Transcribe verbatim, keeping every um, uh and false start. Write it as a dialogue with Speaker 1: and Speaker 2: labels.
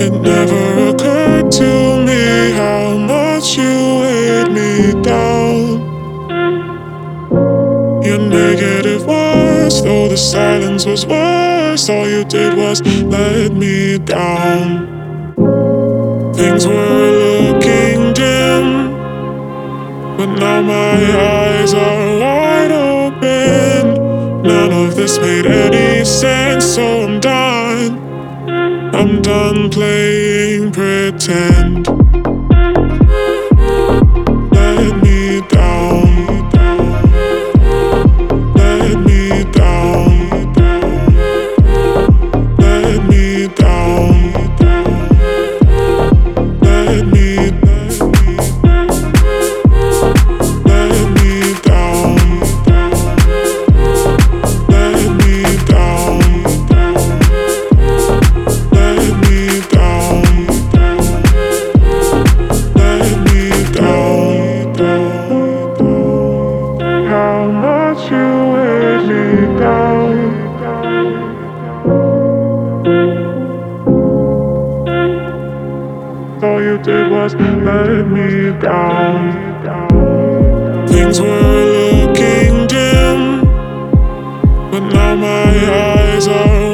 Speaker 1: It never occurred to me how much you weighed me down. Your negative words, though the silence was worse, all you did was let me down. Things were looking dim, but now my eyes are wide open. None of this made any sense, so I'm done. I'm done playing pretend. Let me down. Let me down. Let me down. Let me Let me down. Let me down. Let me down. Let me down. How much you weighed me down. All you did was let me down. Things were looking dim, but now my eyes are